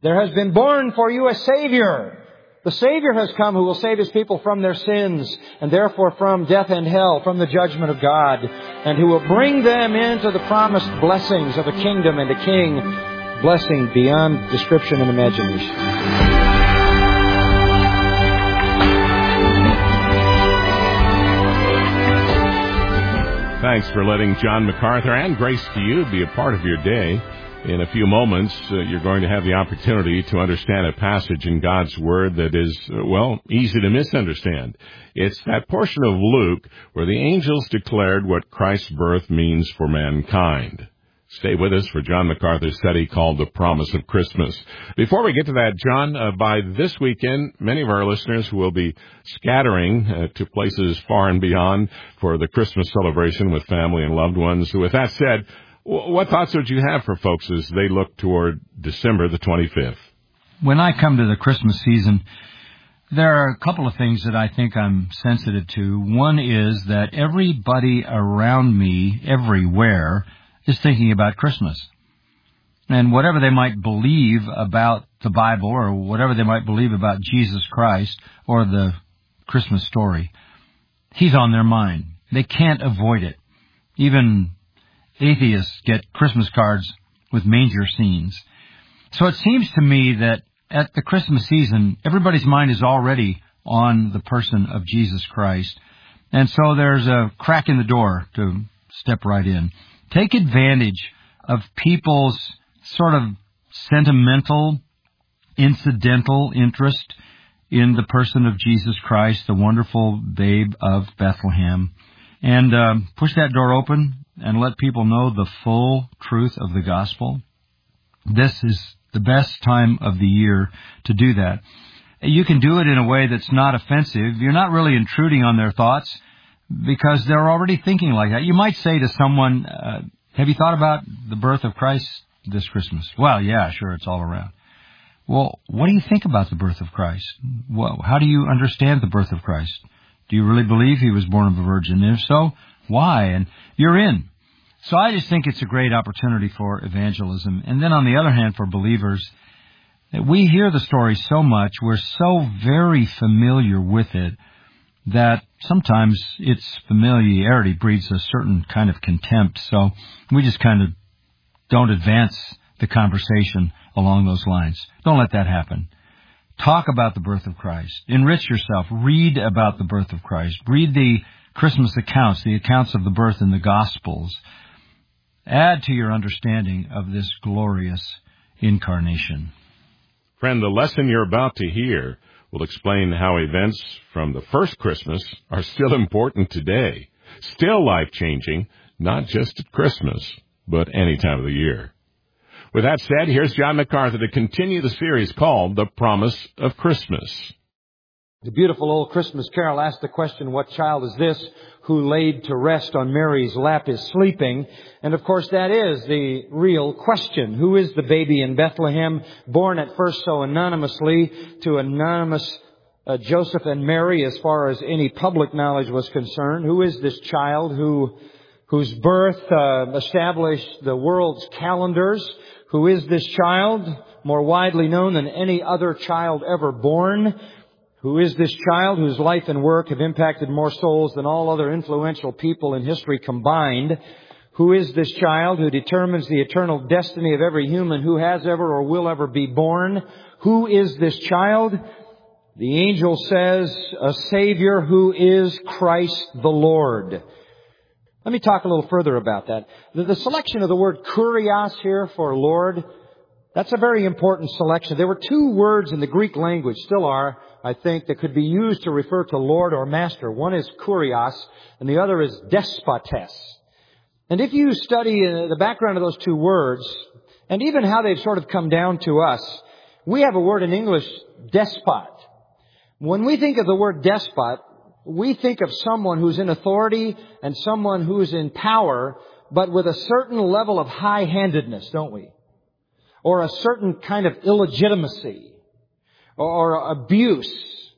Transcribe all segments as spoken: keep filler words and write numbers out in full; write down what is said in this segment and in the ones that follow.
There has been born for you a Savior. The Savior has come who will save His people from their sins and therefore from death and hell, from the judgment of God, and who will bring them into the promised blessings of a kingdom and a King, blessing beyond description and imagination. Thanks for letting John MacArthur and Grace to You be a part of your day. In a few moments, uh, you're going to have the opportunity to understand a passage in God's Word that is, uh, well, easy to misunderstand. It's that portion of Luke where the angels declared what Christ's birth means for mankind. Stay with us for John MacArthur's study called The Promise of Christmas. Before we get to that, John, uh, by this weekend, many of our listeners will be scattering uh, to places far and beyond for the Christmas celebration with family and loved ones. So with that said, w- what thoughts would you have for folks as they look toward December the twenty-fifth? When I come to the Christmas season, there are a couple of things that I think I'm sensitive to. One is that everybody around me, everywhere, is thinking about Christmas. And whatever they might believe about the Bible or whatever they might believe about Jesus Christ or the Christmas story, He's on their mind. They can't avoid it. Even atheists get Christmas cards with manger scenes. So it seems to me that at the Christmas season, everybody's mind is already on the person of Jesus Christ. And so there's a crack in the door to step right in. Take advantage of people's sort of sentimental, incidental interest in the person of Jesus Christ, the wonderful babe of Bethlehem, and uh, push that door open and let people know the full truth of the gospel. This is the best time of the year to do that. You can do it in a way that's not offensive. You're not really intruding on their thoughts, because they're already thinking like that. You might say to someone, uh, have you thought about the birth of Christ this Christmas? Well, yeah, sure, it's all around. Well, what do you think about the birth of Christ? Well, how do you understand the birth of Christ? Do you really believe He was born of a virgin? And if so, why? And you're in. So I just think it's a great opportunity for evangelism. And then on the other hand, for believers, we hear the story so much, we're so very familiar with it, that sometimes its familiarity breeds a certain kind of contempt. So we just kind of don't advance the conversation along those lines. Don't let that happen. Talk about the birth of Christ. Enrich yourself. Read about the birth of Christ. Read the Christmas accounts, the accounts of the birth in the Gospels. Add to your understanding of this glorious incarnation. Friend, the lesson you're about to hear will explain how events from the first Christmas are still important today, still life-changing, not just at Christmas, but any time of the year. With that said, here's John MacArthur to continue the series called The Promise of Christmas. The beautiful old Christmas carol asks the question, what child is this who laid to rest on Mary's lap is sleeping? And of course that is the real question. Who is the baby in Bethlehem, born at first so anonymously to anonymous uh, Joseph and Mary as far as any public knowledge was concerned? Who is this child who whose birth uh, established the world's calendars? Who is this child, more widely known than any other child ever born? Who is this child whose life and work have impacted more souls than all other influential people in history combined? Who is this child who determines the eternal destiny of every human who has ever or will ever be born? Who is this child? The angel says, a Savior who is Christ the Lord. Let me talk a little further about that. The, the selection of the word kurios here for Lord, that's a very important selection. There were two words in the Greek language, still are, I think, that could be used to refer to Lord or Master. One is kurios, and the other is despotes. And if you study the background of those two words, and even how they've sort of come down to us, we have a word in English, despot. When we think of the word despot, we think of someone who's in authority and someone who's in power, but with a certain level of high-handedness, don't we? Or a certain kind of illegitimacy, or abuse,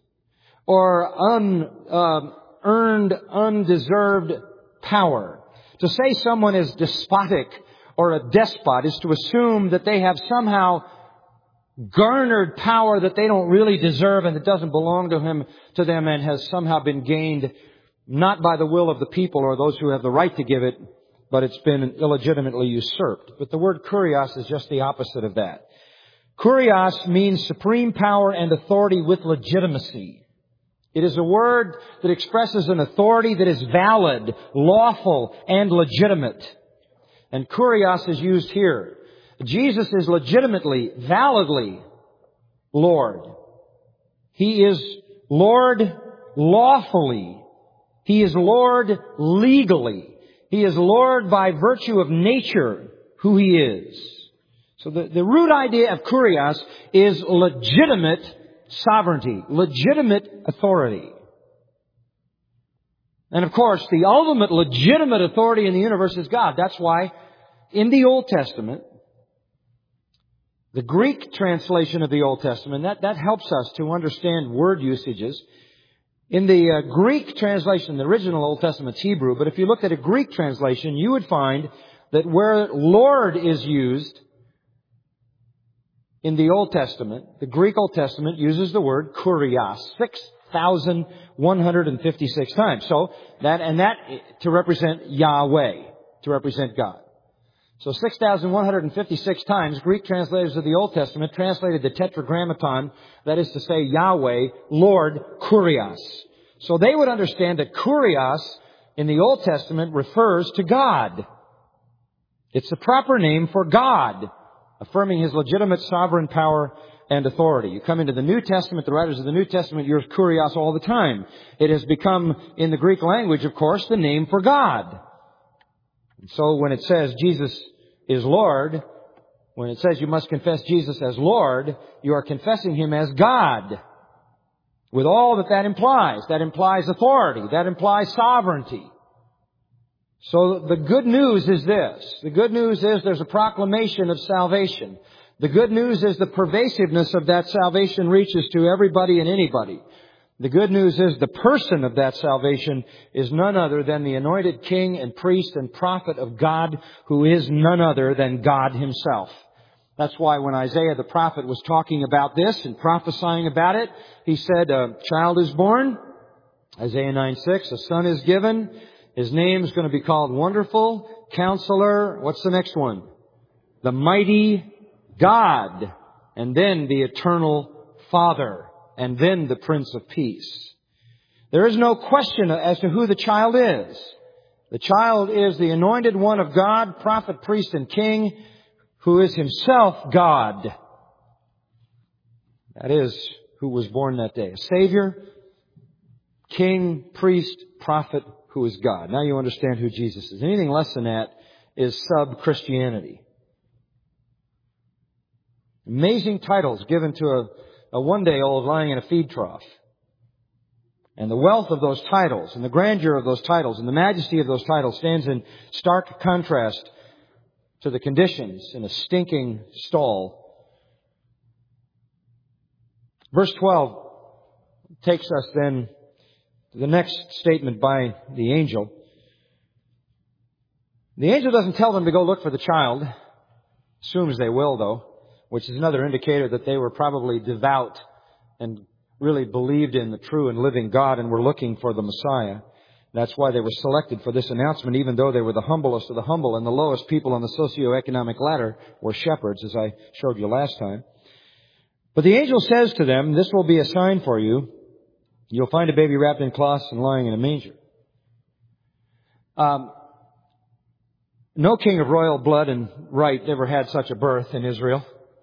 or unearned, undeserved power. To say someone is despotic or a despot is to assume that they have somehow garnered power that they don't really deserve and that doesn't belong to him, to them, and has somehow been gained not by the will of the people or those who have the right to give it, but it's been illegitimately usurped. But the word kurios is just the opposite of that. Kurios means supreme power and authority with legitimacy. It is a word that expresses an authority that is valid, lawful, and legitimate. And kurios is used here. Jesus is legitimately, validly Lord. He is Lord lawfully. He is Lord legally. He is Lord by virtue of nature, who He is. So the, the root idea of kurios is legitimate sovereignty, legitimate authority. And of course, the ultimate legitimate authority in the universe is God. That's why in the Old Testament, the Greek translation of the Old Testament, that, that helps us to understand word usages. In the uh, Greek translation, the original Old Testament's Hebrew, but if you looked at a Greek translation, you would find that where Lord is used in the Old Testament, the Greek Old Testament uses the word kurios, six thousand one hundred fifty-six times. So that, and that to represent Yahweh, to represent God. So six thousand one hundred fifty-six times, Greek translators of the Old Testament translated the Tetragrammaton, that is to say Yahweh, Lord, kurios. So they would understand that kurios in the Old Testament refers to God. It's the proper name for God, affirming His legitimate sovereign power and authority. You come into the New Testament, the writers of the New Testament use kurios all the time. It has become, in the Greek language, of course, the name for God. And so when it says Jesus is Lord, when it says you must confess Jesus as Lord, you are confessing Him as God. With all that that implies. That implies authority. That implies sovereignty. So the good news is this. The good news is there's a proclamation of salvation. The good news is the pervasiveness of that salvation reaches to everybody and anybody. The good news is the person of that salvation is none other than the anointed king and priest and prophet of God, who is none other than God Himself. That's why when Isaiah the prophet was talking about this and prophesying about it, he said, a child is born, Isaiah nine six, a son is given, His name is going to be called Wonderful, Counselor, what's the next one? The Mighty God, and then the Eternal Father. And then the Prince of Peace. There is no question as to who the child is. The child is the anointed one of God, prophet, priest, and king, who is Himself God. That is who was born that day. A Savior, king, priest, prophet, who is God. Now you understand who Jesus is. Anything less than that is sub-Christianity. Amazing titles given to a A one-day-old lying in a feed trough. And the wealth of those titles and the grandeur of those titles and the majesty of those titles stands in stark contrast to the conditions in a stinking stall. Verse twelve takes us then to the next statement by the angel. The angel doesn't tell them to go look for the child. Assumes they will, though, which is another indicator that they were probably devout and really believed in the true and living God and were looking for the Messiah. That's why they were selected for this announcement, even though they were the humblest of the humble and the lowest people on the socioeconomic ladder were shepherds, as I showed you last time. But the angel says to them, this will be a sign for you. You'll find a baby wrapped in cloths and lying in a manger. Um, no king of royal blood and right ever had such a birth in Israel.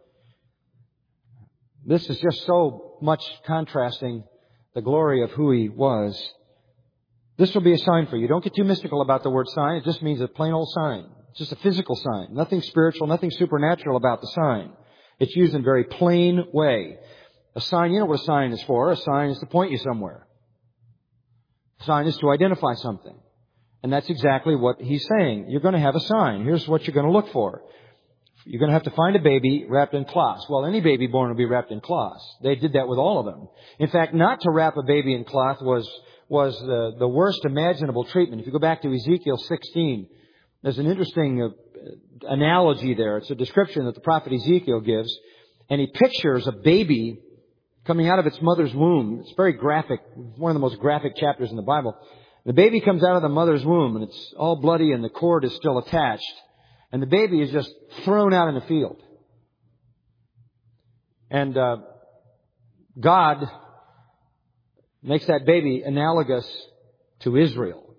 This is just so much contrasting the glory of who He was. This will be a sign for you. Don't get too mystical about the word sign. It just means a plain old sign. It's just a physical sign. Nothing spiritual, nothing supernatural about the sign. It's used in a very plain way. A sign, you know what a sign is for. A sign is to point you somewhere. A sign is to identify something. And that's exactly what He's saying. You're going to have a sign. Here's what you're going to look for. You're going to have to find a baby wrapped in cloths. Well, any baby born will be wrapped in cloths. They did that with all of them. In fact, not to wrap a baby in cloth was was the, the worst imaginable treatment. If you go back to Ezekiel sixteen, there's an interesting uh, analogy there. It's a description that the prophet Ezekiel gives. And he pictures a baby coming out of its mother's womb. It's very graphic. One of the most graphic chapters in the Bible. The baby comes out of the mother's womb, and it's all bloody, and the cord is still attached. And the baby is just thrown out in the field. And uh, God makes that baby analogous to Israel.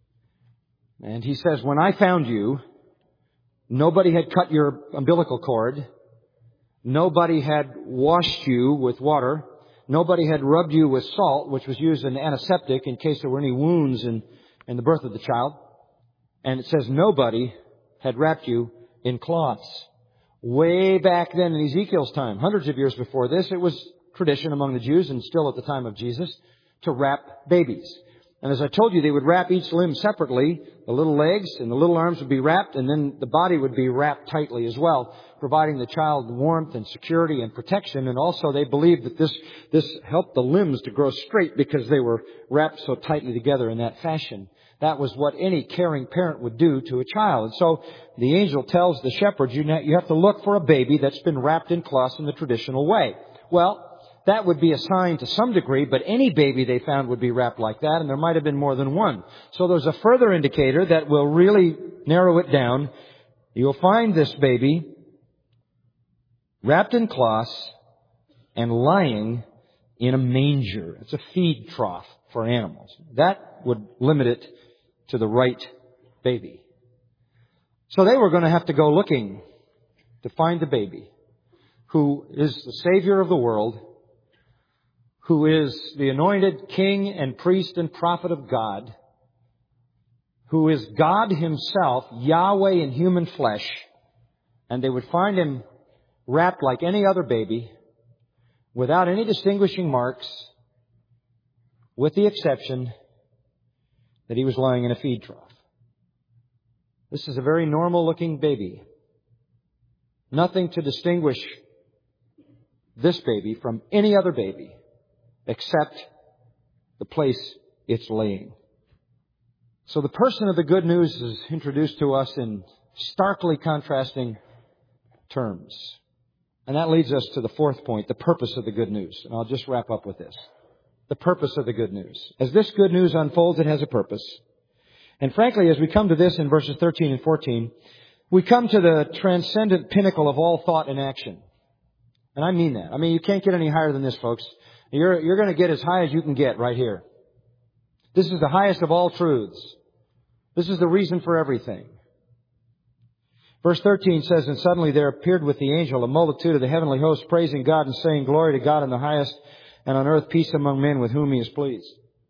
And He says, when I found you, nobody had cut your umbilical cord. Nobody had washed you with water. Nobody had rubbed you with salt, which was used as an antiseptic in case there were any wounds in, in the birth of the child. And it says nobody had wrapped you in cloths. Way back then in Ezekiel's time, hundreds of years before this, it was tradition among the Jews, and still at the time of Jesus, to wrap babies. And as I told you, they would wrap each limb separately. The little legs and the little arms would be wrapped, and then the body would be wrapped tightly as well, providing the child warmth and security and protection. And also they believed that this, this helped the limbs to grow straight because they were wrapped so tightly together in that fashion. That was what any caring parent would do to a child. And so the angel tells the shepherds, you you have to look for a baby that's been wrapped in cloths in the traditional way. Well, that would be a sign to some degree, but any baby they found would be wrapped like that, and there might have been more than one. So there's a further indicator that will really narrow it down. You'll find this baby wrapped in cloths and lying in a manger. It's a feed trough for animals. That would limit it to the right baby. So they were going to have to go looking to find the baby who is the Savior of the world, who is the anointed king and priest and prophet of God, who is God Himself, Yahweh in human flesh, and they would find Him wrapped like any other baby, without any distinguishing marks, with the exception that He was lying in a feed trough. This is a very normal-looking baby. Nothing to distinguish this baby from any other baby, except the place it's laying. So the person of the good news is introduced to us in starkly contrasting terms. And that leads us to the fourth point, the purpose of the good news. And I'll just wrap up with this. The purpose of the good news. As this good news unfolds, it has a purpose. And frankly, as we come to this in verses thirteen and fourteen, we come to the transcendent pinnacle of all thought and action. And I mean that. I mean, you can't get any higher than this, folks. You're, you're going to get as high as you can get right here. This is the highest of all truths. This is the reason for everything. Verse thirteen says, and suddenly there appeared with the angel a multitude of the heavenly hosts, praising God and saying, glory to God in the highest, and on earth peace among men with whom He is pleased.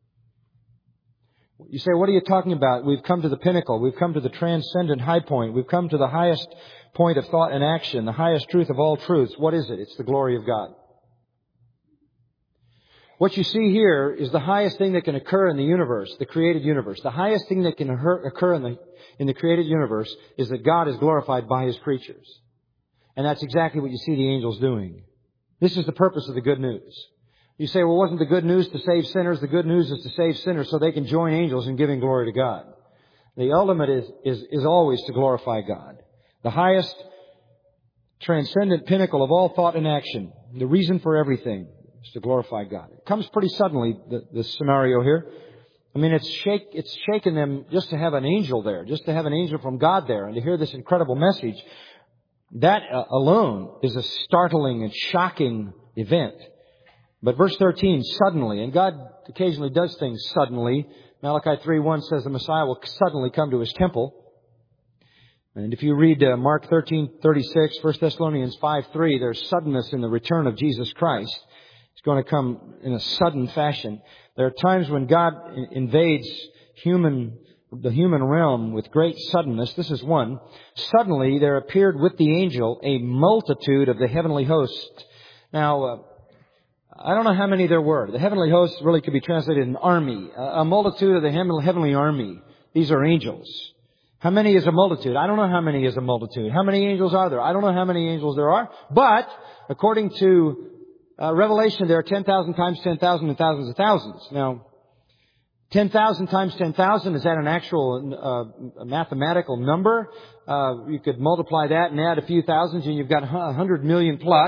You say, what are you talking about? We've come to the pinnacle. We've come to the transcendent high point. We've come to the highest point of thought and action, the highest truth of all truths. What is it? It's the glory of God. What you see here is the highest thing that can occur in the universe, the created universe. The highest thing that can occur in the, in the created universe is that God is glorified by His creatures. And that's exactly what you see the angels doing. This is the purpose of the good news. You say, well, wasn't the good news to save sinners? The good news is to save sinners so they can join angels in giving glory to God. The ultimate is, is, is always to glorify God. The highest transcendent pinnacle of all thought and action, the reason for everything, is to glorify God. It comes pretty suddenly, the, the scenario here. I mean, it's shake, it's shaken them just to have an angel there, just to have an angel from God there, and to hear this incredible message. That uh, alone is a startling and shocking event. But verse thirteen, suddenly, and God occasionally does things suddenly. Malachi three one says the Messiah will suddenly come to His temple. And if you read uh, Mark thirteen thirty-six, First Thessalonians five three, there's suddenness in the return of Jesus Christ. It's going to come in a sudden fashion. There are times when God invades human, the human realm with great suddenness. This is one. Suddenly there appeared with the angel a multitude of the heavenly host. Now, uh, I don't know how many there were. The heavenly hosts really could be translated an army. A multitude of the heavenly army. These are angels. How many is a multitude? I don't know how many is a multitude. How many angels are there? I don't know how many angels there are. But, according to uh, Revelation, there are ten thousand times ten thousand and thousands of thousands. Now, ten thousand times ten thousand, is that an actual uh, mathematical number? Uh, you could multiply that and add a few thousands and you've got one hundred million plus.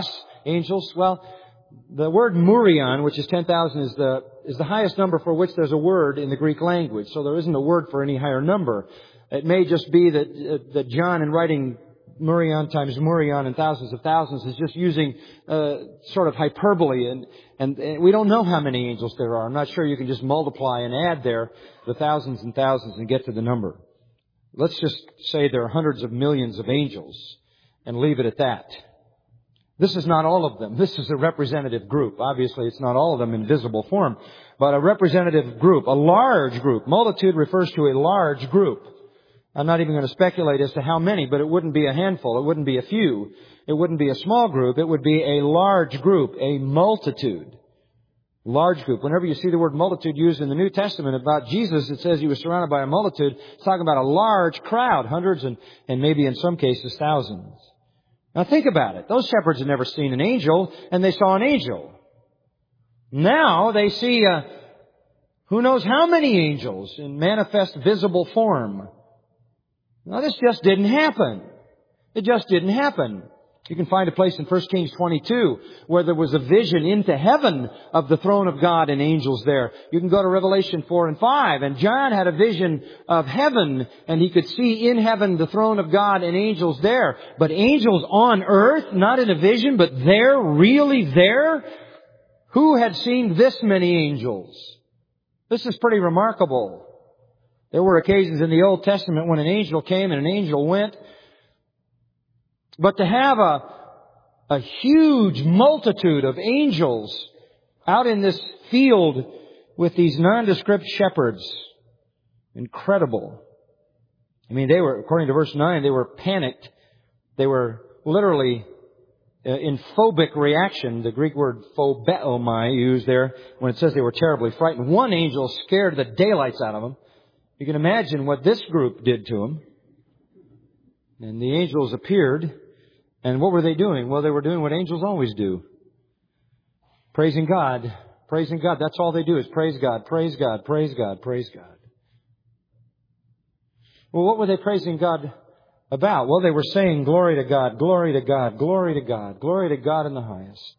angels? Well, the word murion, which is ten thousand, is the is the highest number for which there's a word in the Greek language. So there isn't a word for any higher number. It may just be that uh, that John, in writing murion times murion and thousands of thousands, is just using uh, sort of hyperbole, and, and and we don't know how many angels there are. I'm not sure you can just multiply and add there the thousands and thousands and get to the number. Let's just say there are hundreds of millions of angels and leave it at that. This is not all of them. This is a representative group. Obviously, it's not all of them in visible form, but a representative group, a large group. Multitude refers to a large group. I'm not even going to speculate as to how many, but it wouldn't be a handful. It wouldn't be a few. It wouldn't be a small group. It would be a large group, a multitude. Large group. Whenever you see the word multitude used in the New Testament about Jesus, it says he was surrounded by a multitude. It's talking about a large crowd, hundreds and, and maybe in some cases thousands. Now think about it. Those shepherds had never seen an angel, and they saw an angel. Now they see uh, who knows how many angels in manifest visible form. Now this just didn't happen. It just didn't happen. You can find a place in First Kings twenty-two where there was a vision into heaven of the throne of God and angels there. You can go to Revelation four and five, and John had a vision of heaven, and he could see in heaven the throne of God and angels there. But angels on earth, not in a vision, but there, really there? Who had seen this many angels? This is pretty remarkable. There were occasions in the Old Testament when an angel came and an angel went. But to have a, a huge multitude of angels out in this field with these nondescript shepherds, incredible. I mean, they were, according to verse nine, they were panicked. They were literally uh, in phobic reaction. The Greek word phobeomai used there when it says they were terribly frightened. One angel scared the daylights out of them. You can imagine what this group did to them. And the angels appeared. And what were they doing? Well, they were doing what angels always do. Praising God. Praising God. That's all they do is praise God, praise God, praise God, praise God. Well, what were they praising God about? Well, they were saying glory to God, glory to God, glory to God, glory to God in the highest.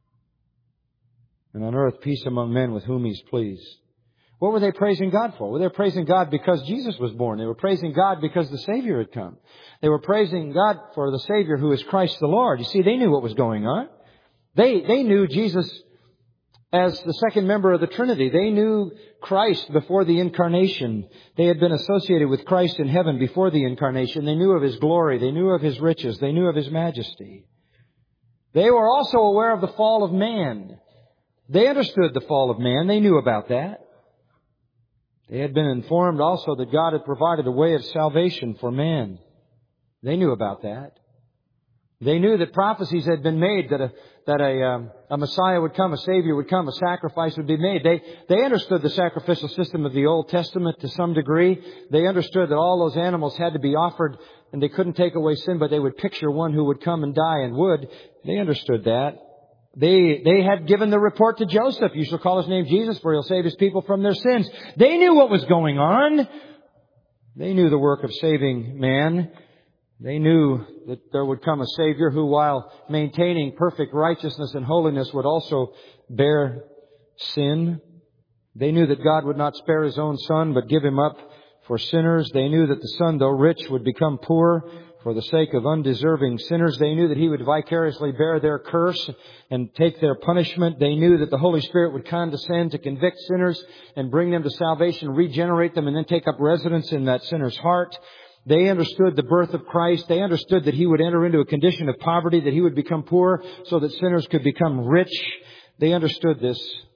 And on earth, peace among men with whom He's pleased. What were they praising God for? Well, they were praising God because Jesus was born. They were praising God because the Savior had come. They were praising God for the Savior who is Christ the Lord. You see, they knew what was going on. They, they knew Jesus as the second member of the Trinity. They knew Christ before the Incarnation. They had been associated with Christ in heaven before the Incarnation. They knew of His glory. They knew of His riches. They knew of His majesty. They were also aware of the fall of man. They understood the fall of man. They knew about that. They had been informed also that God had provided a way of salvation for man. They knew about that. They knew that prophecies had been made that a that a, um, a Messiah would come, a Savior would come, a sacrifice would be made. They they understood the sacrificial system of the Old Testament to some degree. They understood that all those animals had to be offered, and they couldn't take away sin, but they would picture one who would come and die and would. They understood that. They they had given the report to Joseph. You shall call his name Jesus, for he'll save his people from their sins. They knew what was going on. They knew the work of saving man. They knew that there would come a Savior who, while maintaining perfect righteousness and holiness, would also bear sin. They knew that God would not spare His own Son, but give Him up for sinners. They knew that the Son, though rich, would become poor for the sake of undeserving sinners. They knew that He would vicariously bear their curse and take their punishment. They knew that the Holy Spirit would condescend to convict sinners and bring them to salvation, regenerate them, and then take up residence in that sinner's heart. They understood the birth of Christ. They understood that He would enter into a condition of poverty, that He would become poor so that sinners could become rich. They understood this.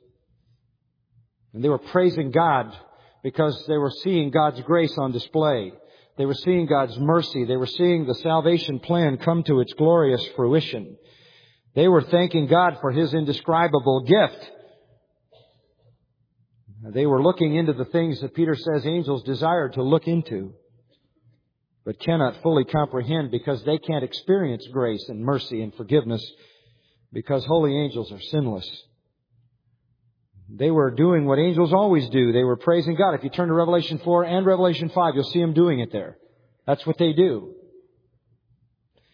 And they were praising God because they were seeing God's grace on display. They were seeing God's mercy. They were seeing the salvation plan come to its glorious fruition. They were thanking God for His indescribable gift. They were looking into the things that Peter says angels desire to look into, but cannot fully comprehend because they can't experience grace and mercy and forgiveness because holy angels are sinless. They were doing what angels always do. They were praising God. If you turn to Revelation four and Revelation five, you'll see them doing it there. That's what they do.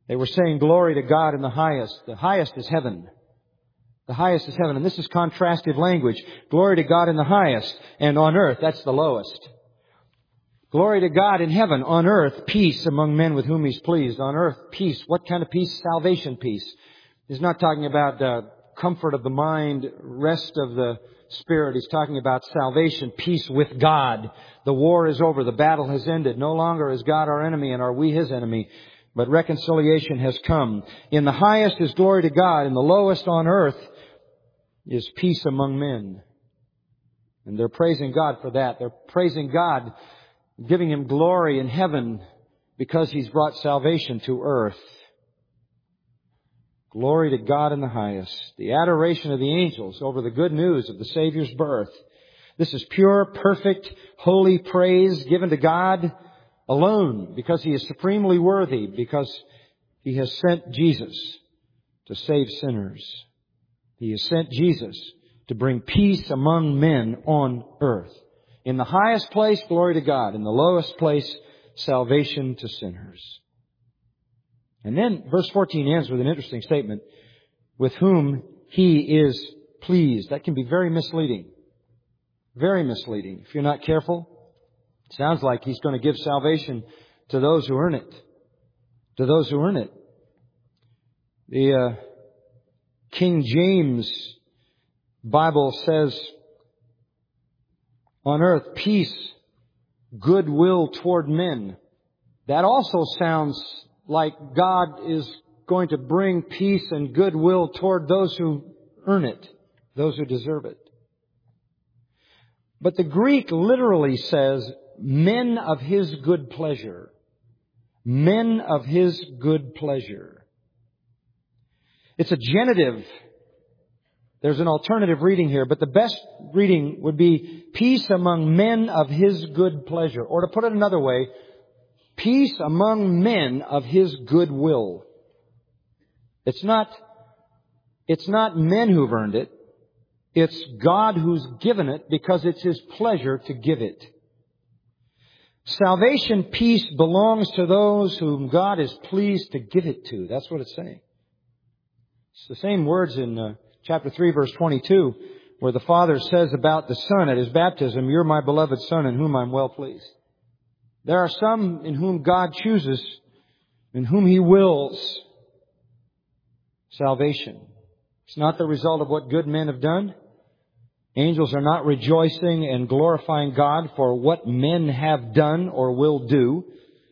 They were saying, glory to God in the highest. The highest is heaven. The highest is heaven. And this is contrastive language. Glory to God in the highest. And on earth, that's the lowest. Glory to God in heaven. On earth, peace among men with whom He's pleased. On earth, peace. What kind of peace? Salvation peace. He's not talking about uh, comfort of the mind, rest of the spirit. He's talking about salvation, peace with God. The war is over. The battle has ended. No longer is God our enemy and are we His enemy. But reconciliation has come. In the highest is glory to God. In the lowest on earth is peace among men. And they're praising God for that. They're praising God, giving Him glory in heaven because He's brought salvation to earth. Glory to God in the highest. The adoration of the angels over the good news of the Savior's birth. This is pure, perfect, holy praise given to God alone because He is supremely worthy, because He has sent Jesus to save sinners. He has sent Jesus to bring peace among men on earth. In the highest place, glory to God. In the lowest place, salvation to sinners. And then verse fourteen ends with an interesting statement. With whom He is pleased. That can be very misleading. Very misleading. If you're not careful, it sounds like He's going to give salvation to those who earn it. To those who earn it. The uh, King James Bible says, on earth, peace, goodwill toward men. That also sounds like God is going to bring peace and goodwill toward those who earn it, those who deserve it. But the Greek literally says, men of His good pleasure. Men of His good pleasure. It's a genitive. There's an alternative reading here, but the best reading would be peace among men of His good pleasure. Or to put it another way, peace among men of His good will. It's not, it's not men who've earned it. It's God who's given it because it's His pleasure to give it. Salvation, peace belongs to those whom God is pleased to give it to. That's what it's saying. It's the same words in uh, chapter three, verse twenty-two, where the Father says about the Son at His baptism, "You're my beloved Son in whom I'm well pleased." There are some in whom God chooses, in whom He wills salvation. It's not the result of what good men have done. Angels are not rejoicing and glorifying God for what men have done or will do.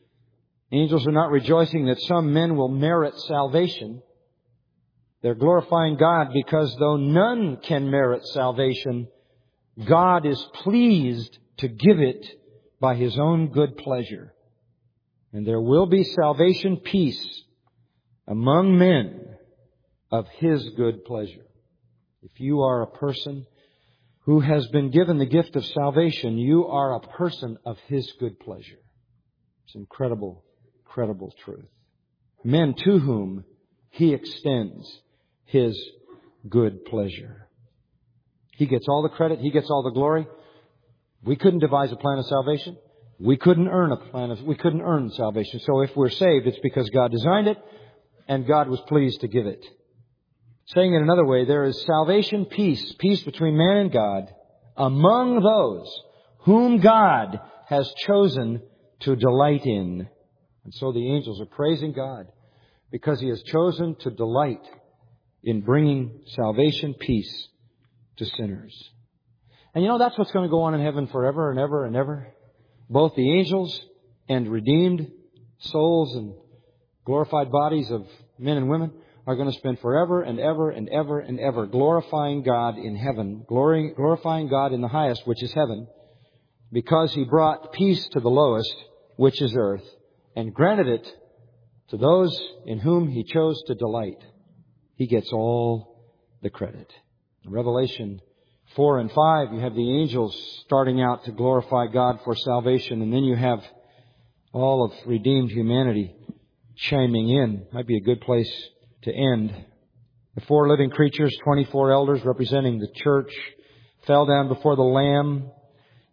Angels are not rejoicing that some men will merit salvation. They're glorifying God because though none can merit salvation, God is pleased to give it by His own good pleasure. And there will be salvation, peace among men of His good pleasure. If you are a person who has been given the gift of salvation, you are a person of His good pleasure. It's incredible, incredible truth. Men to whom He extends His good pleasure. He gets all the credit. He gets all the glory. We couldn't devise a plan of salvation. We couldn't earn a plan of, we couldn't earn salvation. So if we're saved, it's because God designed it and God was pleased to give it. Saying it another way, there is salvation, peace, peace between man and God among those whom God has chosen to delight in. And so the angels are praising God because He has chosen to delight in bringing salvation, peace to sinners. And you know, that's what's going to go on in heaven forever and ever and ever. Both the angels and redeemed souls and glorified bodies of men and women are going to spend forever and ever and ever and ever glorifying God in heaven, glorying, glorifying God in the highest, which is heaven, because He brought peace to the lowest, which is earth, and granted it to those in whom He chose to delight. He gets all the credit. In Revelation four and five, you have the angels starting out to glorify God for salvation, and then you have all of redeemed humanity chiming in. Might be a good place to end. The four living creatures, twenty-four elders representing the church, fell down before the Lamb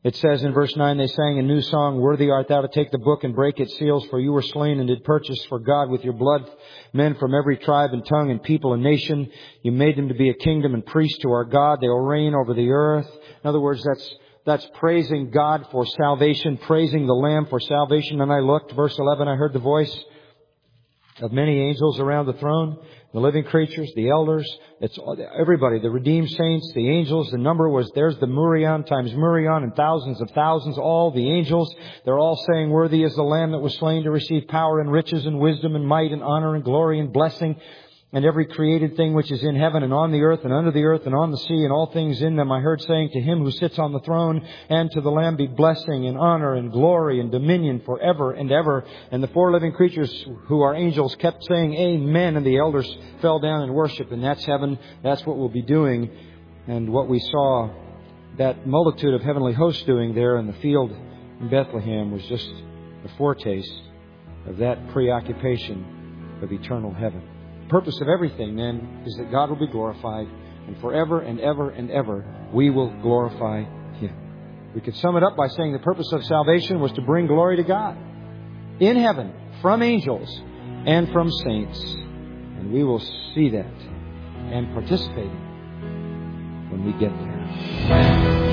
It says in verse nine, they sang a new song, "Worthy art thou to take the book and break its seals, for you were slain and did purchase for God with your blood men from every tribe and tongue and people and nation. You made them to be a kingdom and priests to our God. They will reign over the earth." In other words, that's that's praising God for salvation, praising the Lamb for salvation. And I looked, verse eleven, I heard the voice of many angels around the throne, the living creatures, the elders, it's everybody, the redeemed saints, the angels. The number was, there's the Murion times Murion and thousands of thousands, all the angels. They're all saying, "Worthy is the Lamb that was slain to receive power and riches and wisdom and might and honor and glory and blessing. And every created thing which is in heaven and on the earth and under the earth and on the sea and all things in them, I heard saying, to Him who sits on the throne and to the Lamb be blessing and honor and glory and dominion forever and ever." And the four living creatures, who are angels, kept saying, "Amen." And the elders fell down and worshiped. And that's heaven. That's what we'll be doing. And what we saw that multitude of heavenly hosts doing there in the field in Bethlehem was just a foretaste of that preoccupation of eternal heaven. The purpose of everything, then, is that God will be glorified, and forever and ever and ever we will glorify Him. We could sum it up by saying the purpose of salvation was to bring glory to God in heaven, from angels and from saints. And we will see that and participate in it when we get there.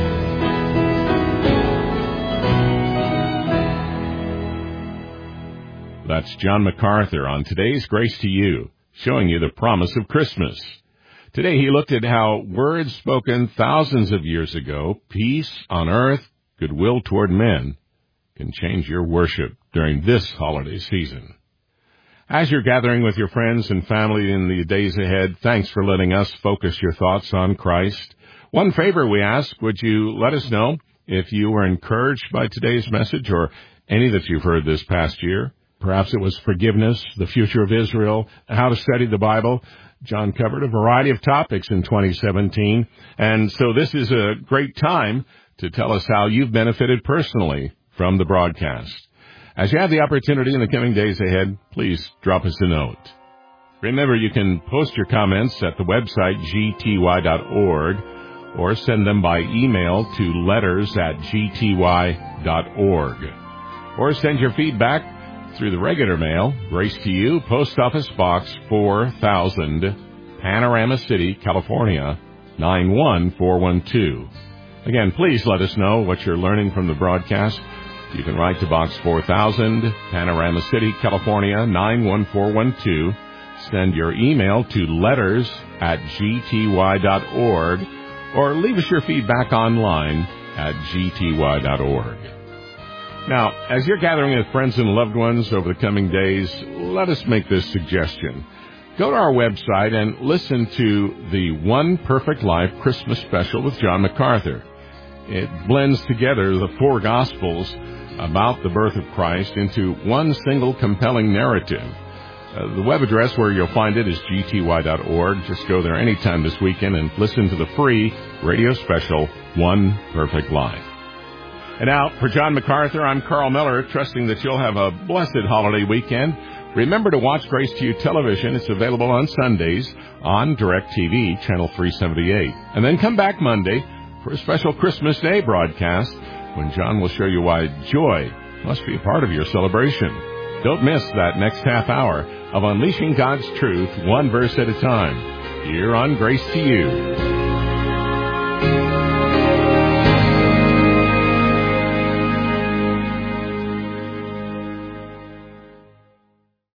That's John MacArthur on today's Grace to You, showing you the promise of Christmas. Today he looked at how words spoken thousands of years ago, peace on earth, goodwill toward men, can change your worship during this holiday season. As you're gathering with your friends and family in the days ahead, thanks for letting us focus your thoughts on Christ. One favor we ask, would you let us know if you were encouraged by today's message or any that you've heard this past year? Perhaps it was forgiveness, the future of Israel, how to study the Bible. John covered a variety of topics in twenty seventeen, and so this is a great time to tell us how you've benefited personally from the broadcast. As you have the opportunity in the coming days ahead, please drop us a note. Remember, you can post your comments at the website g t y dot org or send them by email to letters at g t y dot org. Or send your feedback through the regular mail, Grace to You, Post Office Box four thousand, Panorama City, California, nine one four one two. Again, please let us know what you're learning from the broadcast. You can write to Box four thousand, Panorama City, California, nine one four one two. Send your email to letters at g t y dot org or leave us your feedback online at g t y dot org. Now, as you're gathering with friends and loved ones over the coming days, let us make this suggestion. Go to our website and listen to the One Perfect Life Christmas Special with John MacArthur. It blends together the four Gospels about the birth of Christ into one single compelling narrative. Uh, the web address where you'll find it is g t y dot org. Just go there anytime this weekend and listen to the free radio special, One Perfect Life. And now, for John MacArthur, I'm Carl Miller, trusting that you'll have a blessed holiday weekend. Remember to watch Grace to You television. It's available on Sundays on DirecTV, Channel three seventy-eight. And then come back Monday for a special Christmas Day broadcast when John will show you why joy must be a part of your celebration. Don't miss that next half hour of Unleashing God's Truth, one verse at a time, here on Grace to You.